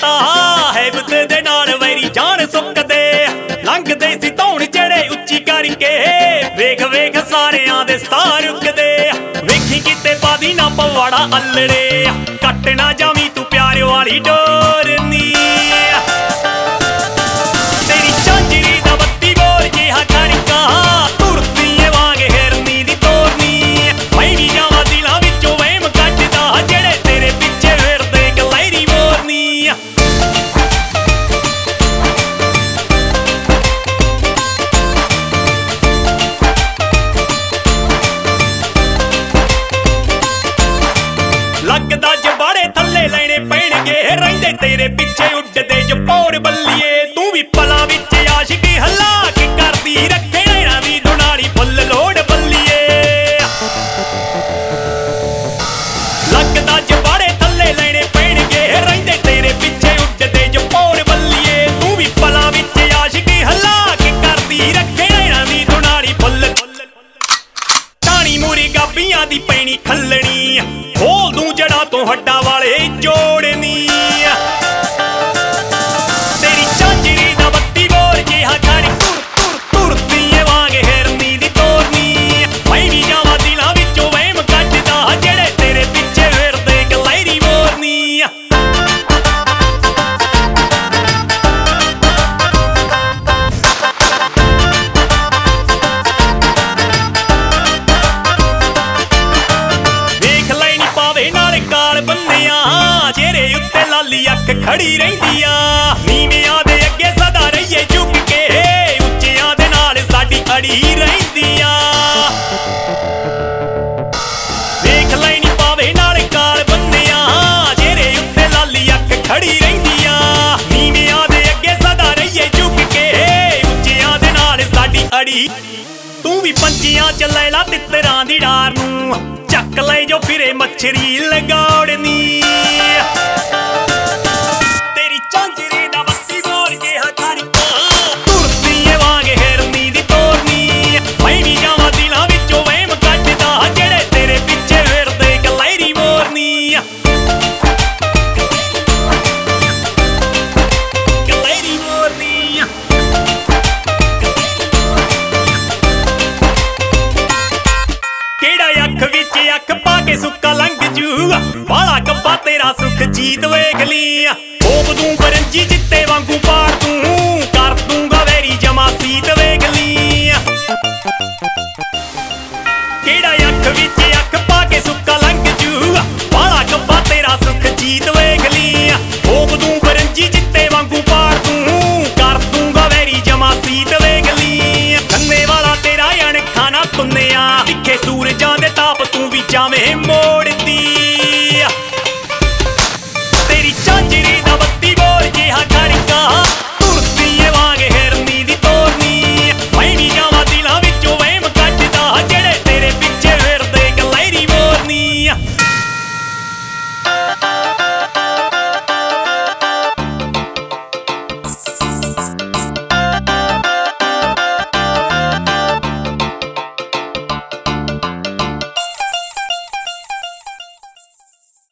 ਦਿੱਤਾ ਹੈਬਤ ਦੇ ਨਾਲ ਵੈਰੀ ਜਾਨ ਸੁੱਕਦੇ ਲੰਘਦੇ ਸੀ ਧੌਣ ਜਿਹੜੇ ਉੱਚੀ ਕਰਕੇ ਵੇਖ ਵੇਖ ਸਾਰਿਆਂ ਦੇ ਸਾਹ ਰੁਕਦੇ ਵੇਖੀ ਕਿਤੇ ਪਾਦੀ ਨਾ ਪਵਾੜਾ ਅੱਲੜੇ ਕੱਟ ਨਾ ਜਾਵੀਂ ਤੂੰ ਪਿਆਰ ਵਾਲੀ ਡੋਰ ਨੀ ਤੇਰੀ ਝਾਂਜਰੀ ਦਾ ਬੱਤੀ ਬੋਲ ਜਿਹਾ ਖੜਕਾ ਤੁਰਦੀ ਏ ਵਾਂਗ ਹਿਰਨੀ ਦੀ ਤੋਰਨੀ ਮੈਂ ਵੀ ਜਾਵਾਂ ਦਿਲਾਂ ਵਿੱਚੋਂ ਵਹਿਮ ਕੱਢਦਾ ਜਿਹੜੇ ਤੇਰੇ ਪਿੱਛੇ ਫਿਰਦੇ ਗਲੈਰੀ ਮੋਰਨੀ ਲੱਗਦਾ ਜਬਾੜੇ ਥੱਲੇ ਲੈਣੇ ਪੈਣਗੇ ਰਹਿੰਦੇ ਤੇਰੇ ਪਿੱਛੇ ਉੱਡਦੇ ਜਪੌੜ ਬੱਲੀਏ ਤੂੰ ਵੀ ਪਲਾਂ ਵਿੱਚ ਆਸ਼ਿਕੀ ਹੱਲਾ ਕੇ ਕਰਦੀ ਰੱਖੇ ਨੈਣਾਂ ਦੀ ਦੁਨਾਲੀ ਫੁੱਲ ਲੋੜ ਬੱਲੀਏ ਲੱਗਦਾ ਜਬਾੜੇ ਥੱਲੇ ਲੈਣੇ ਪੈਣਗੇ ਰਹਿੰਦੇ ਤੇਰੇ ਪਿੱਛੇ ਉੱਡਦੇ ਜਪੌੜ ਬੱਲੀਏ ਤੂੰ ਵੀ ਪਲਾਂ ਵਿੱਚ ਆਸ਼ਿਕੀ ਹੱਲਾ ਕੇ ਕਰਦੀ ਰੱਖੇ ਨੈਣਾਂ ਦੀ ਦੁਨਾਲੀ ਫੁੱਲ ਟਾਣੀ ਮੂਰੀ ਗਾਬੀਆਂ ਦੀ ਪੈਣੀ ਖੱਲਣੀ ਖੋਲ ਦੂੰ ਜੜਾ ਤੋਂ ਹੱਡਾਂ ਵਾਲੇ ਜੋੜਨੀ ਤੇਰੀ ਝਾਂਜਰੀ ਦਾ ਬੱਤੀ ਬੋਲ ਜਿਹਾ ਖੜੀ ਤੁਰਦੀ ਏ ਵਾਂਗ ਹਿਰਨੀ ਦੀ ਤੋਰਨੀ ਮੈਂ ਵੀ ਜਾਵਾਂ ਦਿਲਾਂ ਵਿੱਚੋਂ ਵਹਿਮ ਕੱਢਦਾ ਜਿਹੜੇ ਤੇਰੇ ਪਿੱਛੇ ਫਿਰਦੇ ਗਲੈਰੀ ਮੋਰਨੀ ਕਾਲ ਬੰਨਿਆ ਚਿਹਰੇ ਉੱਤੇ ਲਾਲੀ ਅੱਖ ਖੜੀ ਰਹਿੰਦੀ ਆ ਨੀਵਿਆਂ ਦੇ ਅੱਗੇ ਸਦਾ ਰਹੀਏ ਝੁਕ ਕੇ ਉੱਚਿਆਂ ਦੇ ਨਾਲ ਸਾਡੀ ਅੜੀ ਰਹਿੰਦੀ ਆ ਵੇਖ ਲੈਣੀ ਪਾਵੇ ਨਾਲ ਕਾਲ ਬੰਨਿਆ ਚਿਹਰੇ ਉੱਤੇ ਲਾਲੀ ਅੱਖ ਖੜੀ ਰਹਿੰਦੀ ਆ ਨੀਵਿਆਂ ਦੇ ਅੱਗੇ ਸਦਾ ਰਹੀਏ ਝੁਕ ਕੇ ਉੱਚਿਆਂ ਦੇ ਨਾਲ ਸਾਡੀ ਅੜੀ ਤੂੰ ਵੀ ਪੰਛੀਆਂ ਚ ਲੈ ਲਾ ਤਿੱਤਰਾਂ ਦੀ ਡਾਰ ਨੂੰ ਚੱਕ ਲੈ ਜੋ ਫਿਰੇ ਮੱਛਰੀ ਲਗਾਉੜਨੀ ਤੇਰੀ ਝਾਂਜਰੀ ਦਾ ਬੱਤੀ ਬੋਲ ਜਿਹਾ ਖੜਕਾ ਤੁਰਦੀ ਏ ਵਾਂਗ ਹਿਰਨੀ ਦੀ ਤੋਰਨੀ ਮੈਂ ਵੀ ਜਾਵਾਂ ਦਿਲਾਂ ਵਿੱਚੋਂ ਵਹਿਮ ਕੱਢਦਾ ਜਿਹੜੇ ਤੇਰੇ ਪਿੱਛੇ ਫਿਰਦੇ ਗਲੈਰੀ ਮੋਰਨੀ ਗਲੈਰੀ ਮੋਰਨੀ ਕਿਹੜਾ ਅੱਖ ਵਿੱਚ ਅੱਖ ਪਾ ਕੇ ਸੁੱਕਾ ਲੰਘ ਜੂ ਬਾਲਾ ਕੱਬਾ ਤੇਰਾ ਸੁੱਖ ਜੀਤ ਵੇਖ ਲਈ ਖੋਬ ਦੂੰ ਬਰੰਜੀ ਜਿੱਤੇ